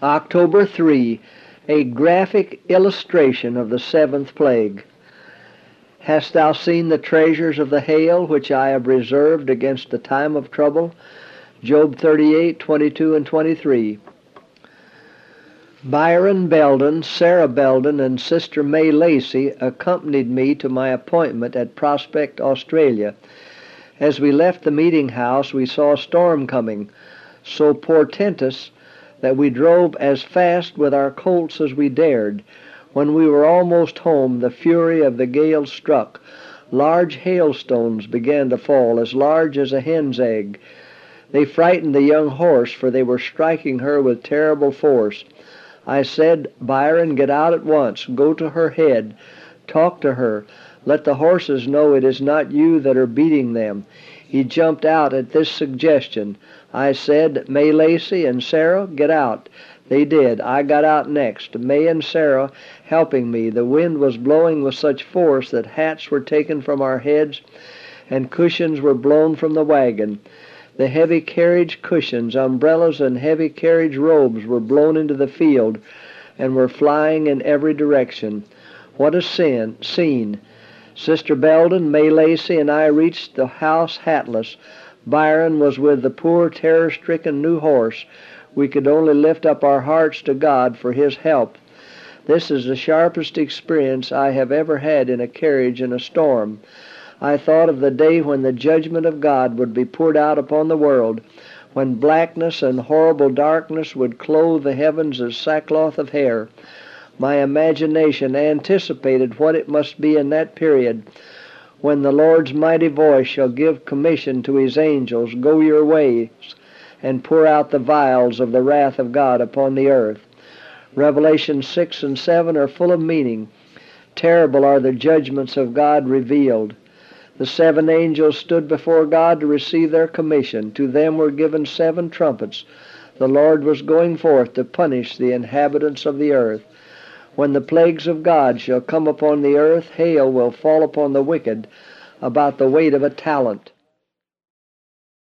October 3, a graphic illustration of the seventh plague. Hast thou seen the treasures of the hail which I have reserved against the time of trouble? Job 38:22 and 23. Byron Belden, Sarah Belden, and Sister May Lacey accompanied me to my appointment at Prospect, Australia. As we left the meeting house, we saw a storm coming, so portentous that we drove as fast with our colts as we dared. When we were almost home, the fury of the gale struck. Large hailstones began to fall, as large as a hen's egg. They frightened the young horse, for they were striking her with terrible force. I said, "Byron, get out at once. Go to her head. Talk to her. Let the horses know it is not you that are beating them." He jumped out at this suggestion. I said, "May Lacey and Sarah, get out." They did. I got out next, May and Sarah helping me. The wind was blowing with such force that hats were taken from our heads and cushions were blown from the wagon. The heavy carriage cushions, umbrellas, and heavy carriage robes were blown into the field and were flying in every direction. What a scene! Sister Belden, May Lacey, and I reached the house hatless. Byron was with the poor terror-stricken new horse. We could only lift up our hearts to God for his help. This is the sharpest experience I have ever had in a carriage in a storm. I thought of the day when the judgment of God would be poured out upon the world, when blackness and horrible darkness would clothe the heavens as sackcloth of hair. My imagination anticipated what it must be in that period, when the Lord's mighty voice shall give commission to his angels, "Go your ways," and pour out the vials of the wrath of God upon the earth. Revelation 6 and 7 are full of meaning. Terrible are the judgments of God revealed. The 7 angels stood before God to receive their commission. To them were given 7 trumpets. The Lord was going forth to punish the inhabitants of the earth. When the plagues of God shall come upon the earth, hail will fall upon the wicked about the weight of a talent.